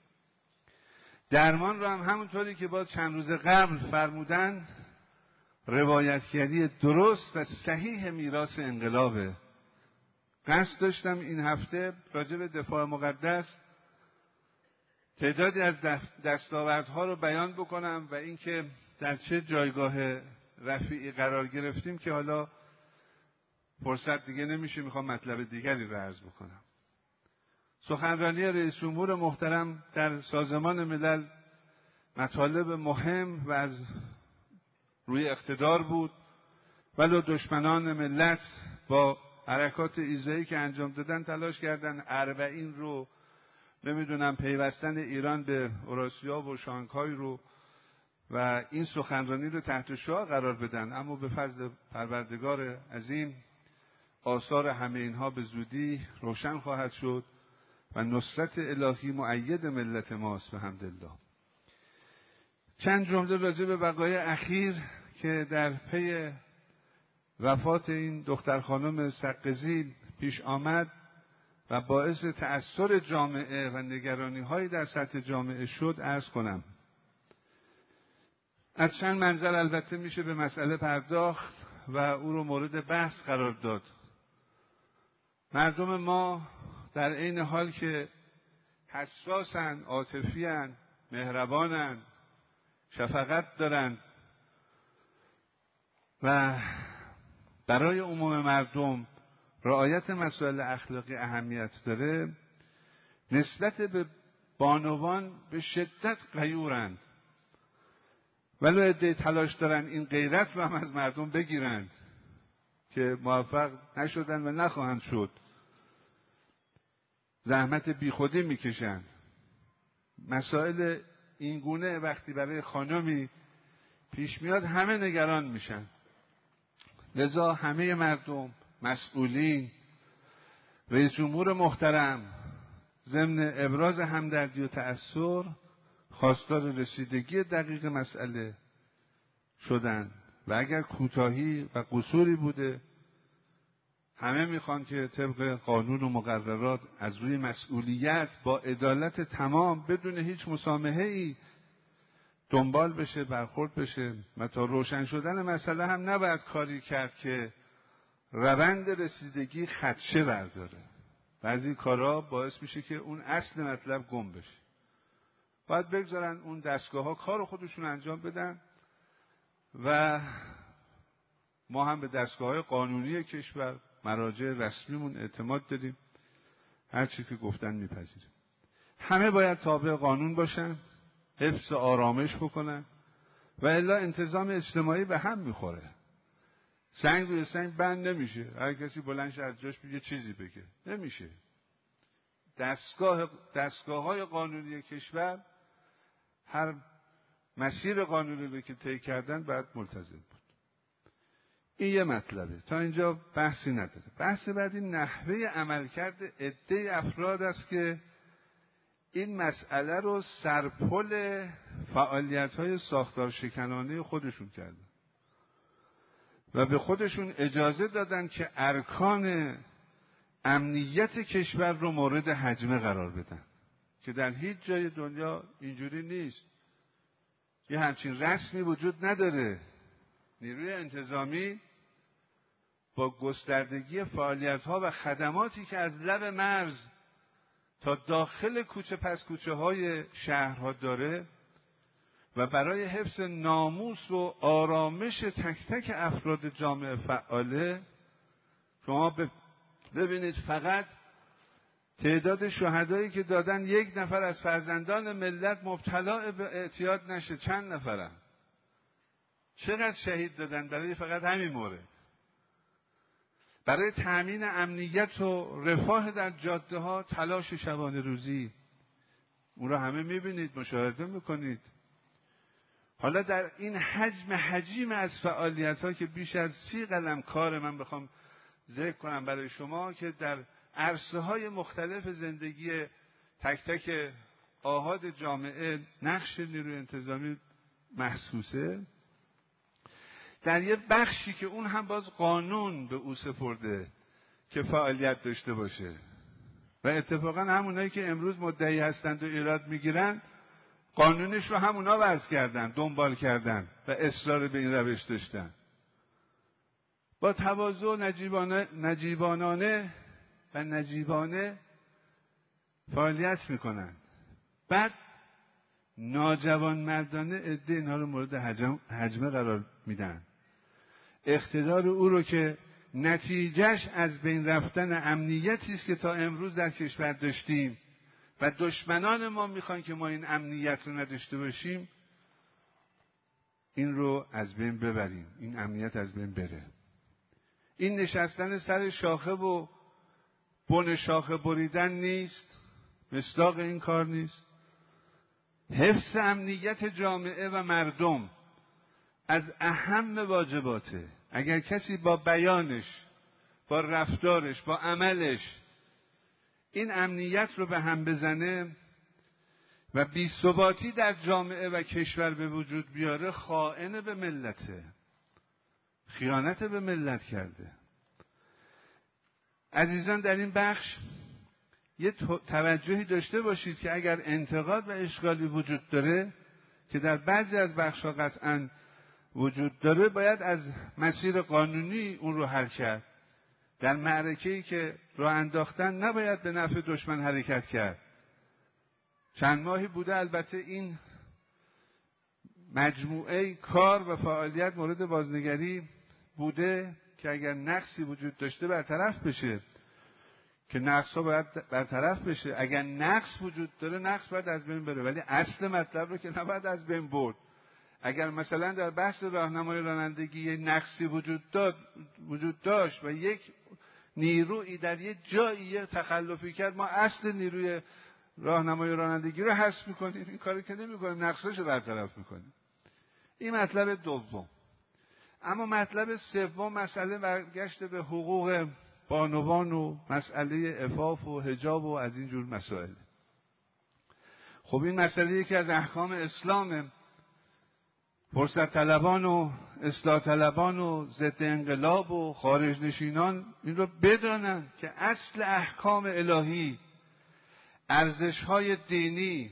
درمان رو هم همونطوری که با چند روز قبل فرمودن روایتگری درست و صحیح میراث انقلابه. قصد داشتم این هفته راجع به دفاع مقدس تعدادی از دستاوردها رو بیان بکنم و اینکه در چه جایگاه رفیعی قرار گرفتیم که حالا فرصت دیگه نمیشه، میخوام مطلب دیگری رو عرض بکنم. سخنرانی رئیس جمهور محترم در سازمان ملل مطالب مهم و از روی اقتدار بود، ولو دشمنان ملت با حرکات ایذایی که انجام دادن تلاش کردن اربعین رو، نمیدونم پیوستن ایران به اوراسیا و شانگهای رو و این سخنرانی رو تحت شعاع قرار بدن، اما به فضل پروردگار عظیم آثار همه اینها به زودی روشن خواهد شد و نصرت الهی مؤید ملت ماست بحمدالله. چند جمله راجع به وقایع اخیر که در پی وفات این دختر خانم سقزیل پیش آمد و باعث تأثیر جامعه و نگرانی‌هایی در سطح جامعه شد عرض کنم. از چند منظر البته میشه به مسئله پرداخت و او رو مورد بحث قرار داد. مردم ما در عین حال که حساسن، عاطفی‌اند، مهربانند، شفقت دارند و برای عموم مردم رعایت مسائل اخلاقی اهمیت داره، نسبت به بانوان به شدت غیورند، ولو عده‌ای تلاش دارن این غیرت رو هم از مردم بگیرند که موفق نشدن و نخواهند شد. زحمت بیخودی میکشن. مسائل این گونه وقتی برای خانمی پیش میاد همه نگران میشن. لذا همه مردم، مسئولین، رئیس جمهور محترم ضمن ابراز همدردی و تأثیر خواستار رسیدگی دقیق مسئله شدن و اگر کوتاهی و قصوری بوده همه میخوان که طبق قانون و مقررات از روی مسئولیت با عدالت تمام بدون هیچ مسامحه‌ای دنبال بشه، برخورد بشه و تا روشن شدن مسئله هم نباید کاری کرد که روند رسیدگی خدشه برداره. بعضی کارا باعث میشه که اون اصل مطلب گم بشه. باید بگذارن اون دستگاه ها کار خودشون انجام بدن و ما هم به دستگاه های قانونی کشور، مراجع رسمیمون اعتماد داریم، هر چی که گفتن میپذیریم. همه باید تابع قانون باشن، حفظ آرامش بکنن و الا انتظام اجتماعی به هم میخوره. سنگ روی سنگ بند نمیشه. هر کسی بلند شه از جاش بگه چیزی بگه، نمیشه. دستگاه های قانونی کشور هر مسیر قانونی رو که طی کردن باید ملتزم بود. این یه مطلبه، تا اینجا بحثی نداره. بحث بعدی نحوه عملکرد عده افراد است که این مسئله رو سرپل فعالیت‌های ساختار شکنانه خودشون کردن و به خودشون اجازه دادن که ارکان امنیت کشور رو مورد هجمه قرار بدن که در هیچ جای دنیا اینجوری نیست. یه همچین رسمی وجود نداره. نیروی انتظامی با گستردگی فعالیت‌ها و خدماتی که از لب مرز تا داخل کوچه پس کوچه های شهرها داره و برای حفظ ناموس و آرامش تک تک افراد جامعه فعاله. شما ببینید فقط تعداد شهدایی که دادن 1 نفر از فرزندان ملت مبتلا به اعتیاد نشه، چند نفرن؟ چقدر شهید دادن برای فقط همین مورد؟ برای تأمین امنیت و رفاه در جاده ها تلاش شبانه روزی، اون رو همه میبینید، مشاهده میکنید. حالا در این حجم از فعالیت ها که بیش از 30 قلم کار من بخوام ذکر کنم برای شما که در عرصه های مختلف زندگی تک تک آحاد جامعه نقش نیروی انتظامی محسوسه، در یه بخشی که اون هم باز قانون به او سپرده که فعالیت داشته باشه و اتفاقا همونایی که امروز مدعی هستند و ایراد میگیرن قانونش رو همونا وضع کردن، دنبال کردن و اصرار به این روش داشتن. با تواضع نجیبانه فعالیت میکنن. بعد ناجوانمردانه عده اینها رو مورد هجمه قرار میدن. اقتدار او رو که نتیجهش از بین رفتن امنیتی است که تا امروز در کشور داشتیم و دشمنان ما میخوان که ما این امنیت رو نداشته باشیم، این رو از بین ببریم، این امنیت از بین بره. این نشستن سر شاخه و بن شاخه بریدن نیست، مصداق این کار نیست. حفظ امنیت جامعه و مردم از اهم واجباته. اگر کسی با بیانش، با رفتارش، با عملش این امنیت رو به هم بزنه و بی‌ثباتی در جامعه و کشور به وجود بیاره، خائن به ملته، خیانت به ملت کرده. عزیزان در این بخش یه توجهی داشته باشید که اگر انتقاد و اشکالی وجود داره که در بعضی از بخش‌ها قطعاً وجود داره، باید از مسیر قانونی اون رو حل کرد. در معرکه‌ای که راه انداختن نباید به نفع دشمن حرکت کرد. چند ماهی بوده البته این مجموعه کار و فعالیت مورد بازنگری بوده که اگر نقصی وجود داشته برطرف بشه، که نقص‌ها باید برطرف بشه. اگر نقص وجود داره، نقص باید از بین بره، ولی اصل مطلب رو که نباید از بین برد. اگر مثلا در بحث راهنمای رانندگی یک نقصی وجود داشت و یک نیرویی در یک جایی تخلفی کرد، ما اصل نیروی راهنمای رانندگی رو حذف میکنیم. این کاری که نمیکنیم، نقصش رو برطرف میکنیم. این مطلب دوم. اما مطلب سوم مسئله برگشت به حقوق بانوان و مسئله عفاف و حجاب و از این جور مسائل. خب این مسئله یکی از احکام اسلامه. فرصت طلبان و اصلاح طلبان و ضد انقلاب و خارج نشینان این رو بدانن که اصل احکام الهی، ارزش‌های دینی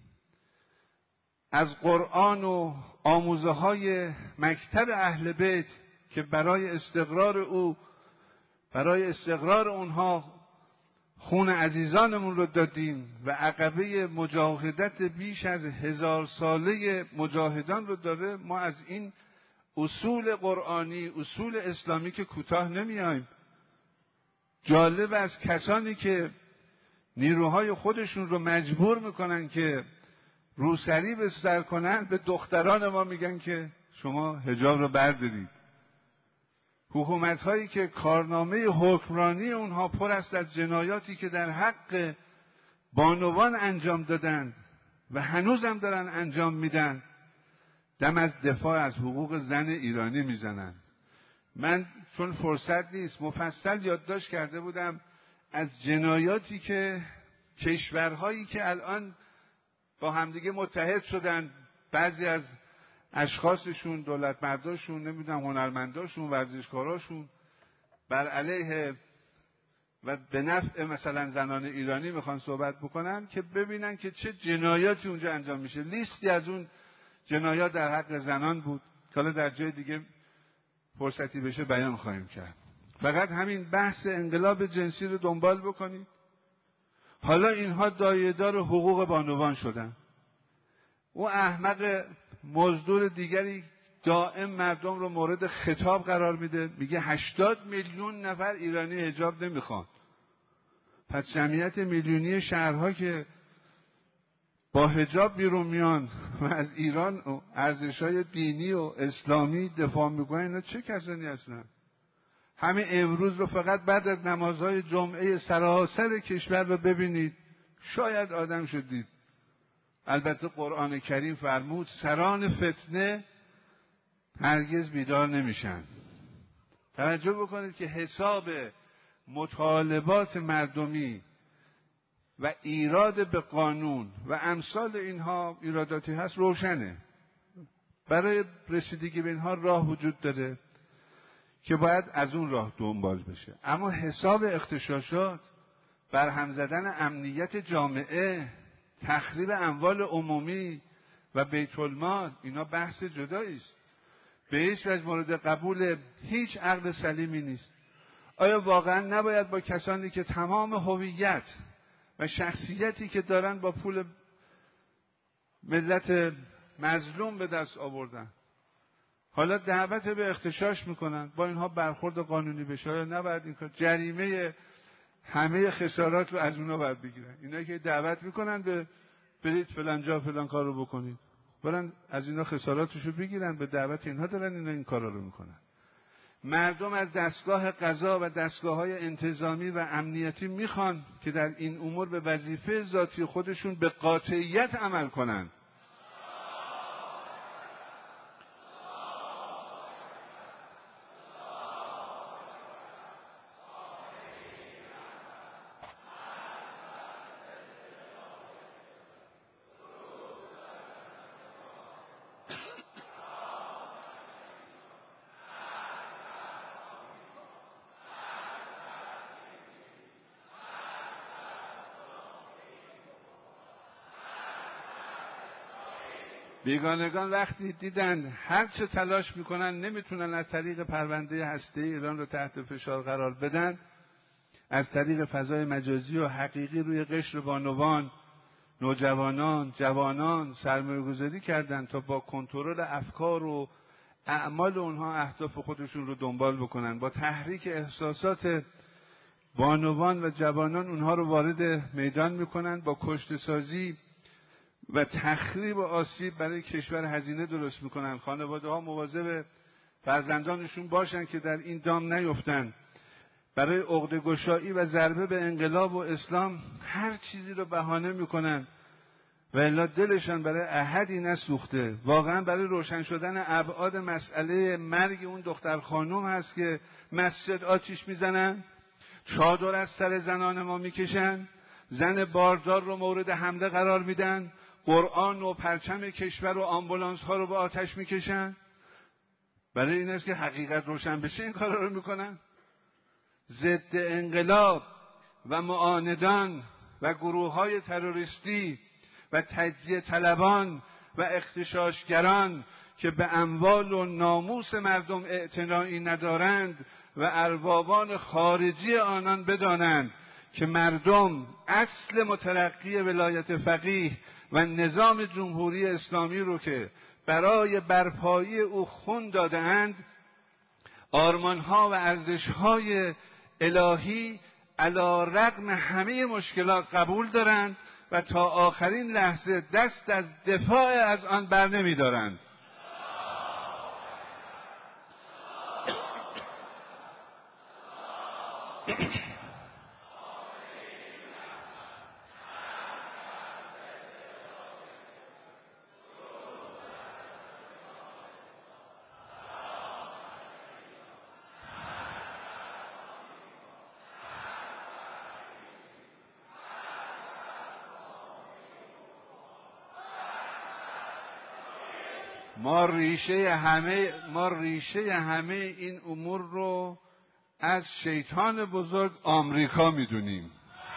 از قرآن و آموزه های مکتب اهل بیت که برای استقرار اونها خون عزیزانمون رو دادیم و عقبه مجاهدت بیش از 1000 ساله مجاهدان رو داره، ما از این اصول قرآنی، اصول اسلامی که کوتاه نمیایم. جالب از کسانی که نیروهای خودشون رو مجبور میکنن که روسری به سر کنن، به دختران ما میگن که شما حجاب رو بردارید. حکومت هایی که کارنامه حکمرانی اونها پر است از جنایاتی که در حق بانوان انجام دادن و هنوزم دارن انجام میدن، دم از دفاع از حقوق زن ایرانی میزنن. من چون فرصت نیست مفصل یادداشت کرده بودم از جنایاتی که کشورهایی که الان با همدیگه متحد شدن، بعضی از اشخاصشون، دولت مرداشون، نمیدونم هنرمنداشون، ورزشکاراشون، بر علیه و به نفع مثلا زنان ایرانی میخوان صحبت بکنن که ببینن که چه جنایاتی اونجا انجام میشه. لیستی از اون جنایات در حق زنان بود که حالا در جای دیگه فرصتی بشه بیان خواهیم کرد. فقط همین بحث انقلاب جنسی رو دنبال بکنید. حالا اینها دایه‌دار حقوق بانوان شدن. او احمق مزدور دیگری دائم مردم رو مورد خطاب قرار میده، میگه 80 میلیون نفر ایرانی حجاب نمیخوان. پس جمعیت میلیونی شهرها که با حجاب بیرون میان و از ایران و ارزش‌های دینی و اسلامی دفاع میکنن، اینا چه کسانی هستن؟ همین امروز رو فقط بعد از نمازهای جمعه سراسر کشور رو ببینید، شاید آدم شدید. البته قرآن کریم فرمود سران فتنه هرگز بیدار نمیشن. توجه بکنید که حساب مطالبات مردمی و ایراد به قانون و امثال اینها ایراداتی هست روشنه. برای رسیدگی به اینها راه وجود داره که باید از اون راه دنبال بشه. اما حساب اغتشاشات، برهم زدن امنیت جامعه، تخریب اموال عمومی و بیت المال، اینا بحث جدایی است. به هیچ وجه مورد قبول هیچ عقل سلیمی نیست. آیا واقعا نباید با کسانی که تمام هویت و شخصیتی که دارن با پول ملت مظلوم به دست آوردن، حالا دعوت به اغتشاش میکنن، با اینها برخورد قانونی بشه؟ آیا نباید این کار جریمه همه خسارات رو از اونها باید بگیرن؟ اینا که دعوت میکنن به برید فلان جا فلان کار رو بکنید، برن از اینا خساراتشو بگیرن، به دعوت اینها دارن اینا این کارا رو میکنن. مردم از دستگاه قضا و دستگاه‌های انتظامی و امنیتی میخوان که در این امور به وظیفه ذاتی خودشون به قاطعیت عمل کنن. بیگانگان وقتی دیدن هر چه تلاش میکنن نمیتونن از طریق پرونده هسته‌ای ایران رو تحت فشار قرار بدن، از طریق فضای مجازی و حقیقی روی قشر بانوان، نوجوانان، جوانان سرمایه‌گذاری کردن تا با کنترل افکار و اعمال اونها اهداف خودشون رو دنبال بکنن. با تحریک احساسات بانوان و جوانان اونها رو وارد میدان میکنن، با کشته‌سازی و تخریب و آسیب برای کشور هزینه درست میکنن. خانواده ها مواظب فرزندانشون باشن که در این دام نیفتن. برای عقده‌گشایی و ضربه به انقلاب و اسلام هر چیزی رو بهانه میکنن و الا دلشان برای احدی نسوخته. واقعا برای روشن شدن ابعاد مسئله مرگ اون دختر خانم هست که مسجد آتیش میزنن، چادر از سر زنان ما میکشن، زن باردار رو مورد حمله قرار میدن، قرآن و پرچم کشور و آمبولانس ها رو به آتش میکشن. برای این است که حقیقت روشن بشه این کارا رو میکنن. ضد انقلاب و معاندان و گروه های تروریستی و تجزیه طلبان و اغتشاشگران که به اموال و ناموس مردم اعتنایی ندارند و اربابان خارجی آنان بدانند که مردم اصل مترقی ولایت فقیه و نظام جمهوری اسلامی رو که برای برپایی او خون داده‌اند، آرمان‌ها و ارزش‌های الهی علی رغم همه مشکلات قبول دارند و تا آخرین لحظه دست از دفاع از آن بر نمی‌دارند. ما ریشه همه این امور رو از شیطان بزرگ آمریکا میدونیم.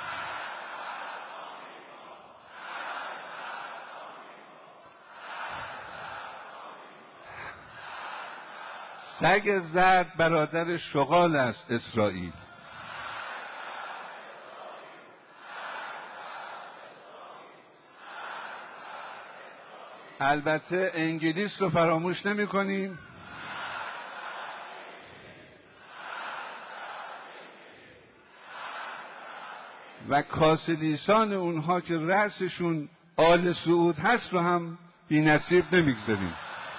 سگ زرد برادر شغال است اسرائیل. البته انگلیس رو فراموش نمی کنیم و کاسلیسان اونها که رأسشون آل سعود هست رو هم بی نصیب نمیگذاریم.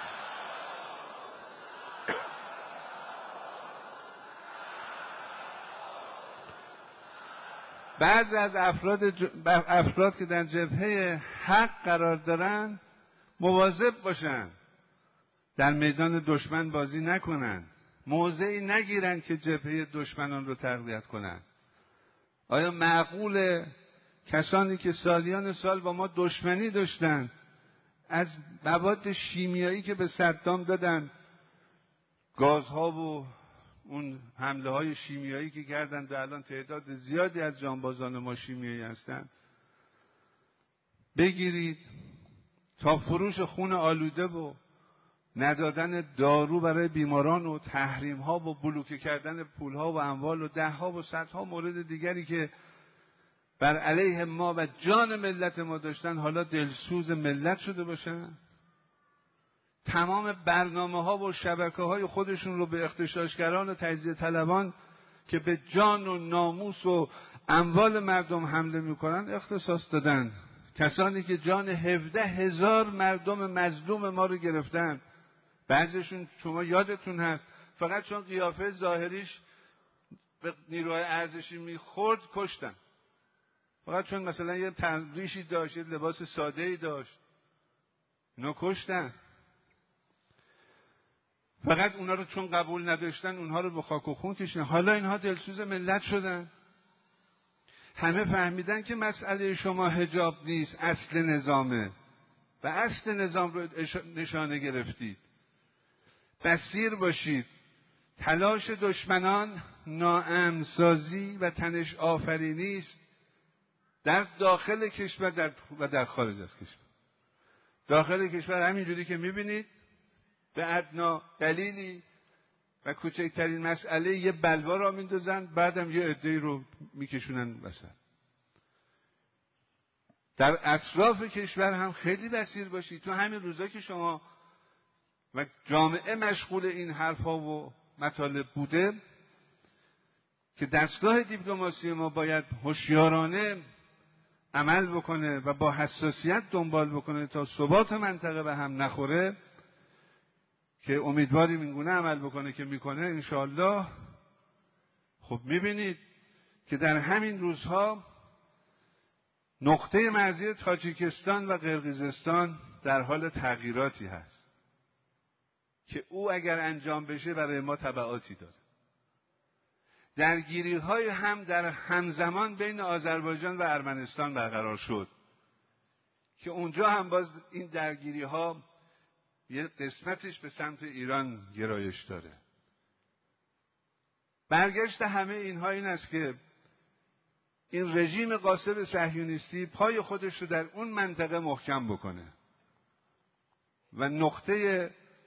بعضی از افراد که در جبهه حق قرار دارن مواظب باشن در میدان دشمن بازی نکنن، موضعی نگیرن که جبهه دشمنان رو تقویت کنن. آیا معقوله کسانی که سالیان سال با ما دشمنی داشتن، از مواد شیمیایی که به صدام دادن، گازها و اون حمله های شیمیایی که کردن و الان تعداد زیادی از جانبازان ما شیمیایی هستن، بگیرید تا فروش خون آلوده و ندادن دارو برای بیماران و تحریم ها و بلوکه کردن پول ها و اموال و ده ها و صدها مورد دیگری که بر علیه ما و جان ملت ما داشتن، حالا دلسوز ملت شده باشن. تمام برنامه ها و شبکه های خودشون رو به اغتشاشگران و تجزیه طلبان که به جان و ناموس و اموال مردم حمله میکنن اختصاص دادن کسانی که جان 17,000 مردم مظلوم ما رو گرفتن، بعضیشون شما یادتون هست فقط چون قیافه ظاهریش به نیروهای ارزشی میخورد کشتن، فقط چون مثلا یه تنریشی داشت، یه لباس ساده‌ای داشت، اینا کشتن. فقط اونا رو چون قبول نداشتن اونها رو به خاک و خون کشیدن. حالا اینها دلسوز ملت شدن. همه فهمیدن که مسئله شما حجاب نیست، اصل نظامه و اصل نظام رو نشانه گرفتید. بصیر باشید. تلاش دشمنان ناامن‌سازی و تنش آفرینی است در داخل کشور و در خارج از کشور. داخل کشور همینجوری که میبینید به ادنا دلیلی و کوچکترین مسئله یه بلوا را میندازن، بعدم یه عده‌ای رو میکشونن وسط. در اطراف کشور هم خیلی بصیر باشید. تو همین روزا که شما و جامعه مشغول این حرفا و مطالب بوده که دستگاه دیپلماسی ما باید هوشیارانه عمل بکنه و با حساسیت دنبال بکنه تا ثبات منطقه به هم نخوره، که امیدواریم اینگونه عمل بکنه که میکنه انشاءالله. خب میبینید که در همین روزها نقطه مرزی تاجیکستان و قرقیزستان در حال تغییراتی هست که او اگر انجام بشه برای ما تبعاتی داره. درگیری‌های هم در همزمان بین آذربایجان و ارمنستان برقرار شد که اونجا هم باز این درگیری‌ها یه قسمتش به سمت ایران گرایش داره. برگشت همه اینها این است که این رژیم غاصب صهیونیستی پای خودش رو در اون منطقه محکم بکنه و نقطه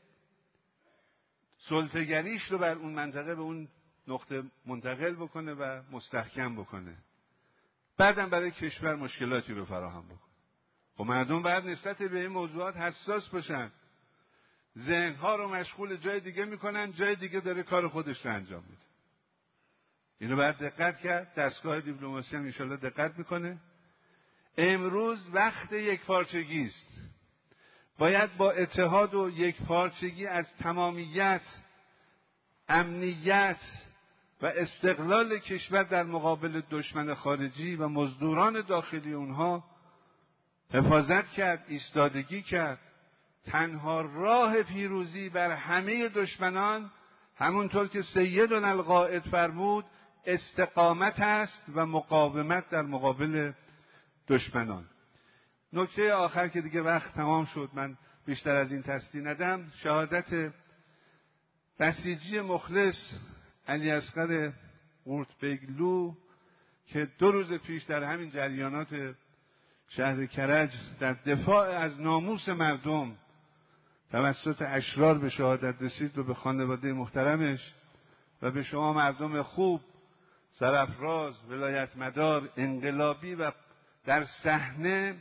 سلطه‌گریش رو بر اون منطقه به اون نقطه منتقل بکنه و مستحکم بکنه. بعدم برای کشور مشکلاتی رو فراهم بکنه. خب مردم باید نسبت به این موضوعات حساس باشن. ذهنها رو مشغول جای دیگه میکنن، جای دیگه داره کار خودش رو انجام میده. اینو باید دقت کرد. دستگاه دیپلماسی هم انشالله دقت میکنه. امروز وقت یکپارچگی است. باید با اتحاد و یکپارچگی از تمامیت، امنیت و استقلال کشور در مقابل دشمن خارجی و مزدوران داخلی اونها حفاظت کرد، ایستادگی کرد. تنها راه پیروزی بر همه دشمنان، همونطور که سیدنا القائد فرمود، استقامت است و مقاومت در مقابل دشمنان. نکته آخر که دیگه وقت تمام شد، من بیشتر از این تصدیح ندم. شهادت بسیجی مخلص علی اصغر قورتبگلو که 2 روز پیش در همین جریانات شهر کرج در دفاع از ناموس مردم توسط اشرار به شهادت رسید، و به خانواده محترمش و به شما مردم خوب، سرافراز، ولایت مدار، انقلابی و در صحنه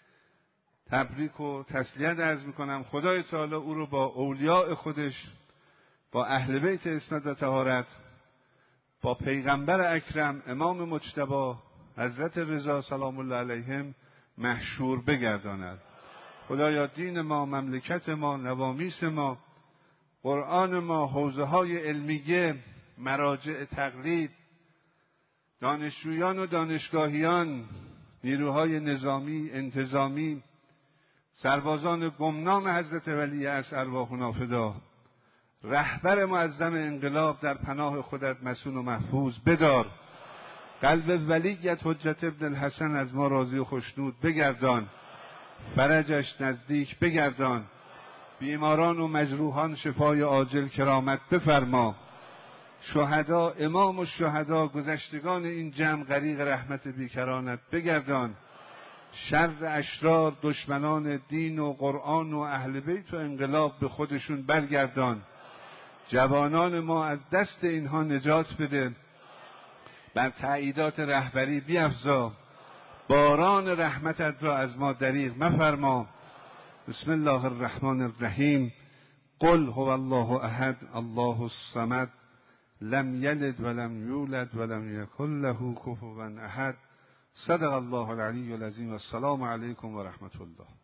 تبریک و تسلیت عرض میکنم. خدای تعالی او رو با اولیاء خودش، با اهل بیت عصمت و طهارت، با پیغمبر اکرم امام مجتبی حضرت رضا سلام الله علیهم محشور بگرداند. خدایا دین ما، مملکت ما، نوامیس ما، قرآن ما، حوزه های علمیه، مراجع تقلید، دانشجویان و دانشگاهیان، نیروهای نظامی، انتظامی، سربازان گمنام حضرت ولی عصر ارواحنا فدا، رهبر معظم انقلاب در پناه خودت مسون و محفوظ بدار. قلب ولیت حجت ابن الحسن از ما راضی و خوشنود بگردان. فرجش نزدیک بگردان. بیماران و مجروحان شفای عاجل کرامت بفرما. شهدا، امام الشهدا، گذشتگان این جمع غریق رحمت بیکرانت بگردان. شر اشرار، دشمنان دین و قرآن و اهل بیت و انقلاب به خودشون برگردان. جوانان ما از دست اینها نجات بده. بر تأییدات رهبری بیفزا. باران رحمتت را از ما دریغ مفرما. بسم الله الرحمن الرحیم. قل هو الله احد الله الصمد لم یلد ولم یولد ولم یکن له کفوا احد صدق الله العلی العظیم و السلام علیکم و رحمت الله.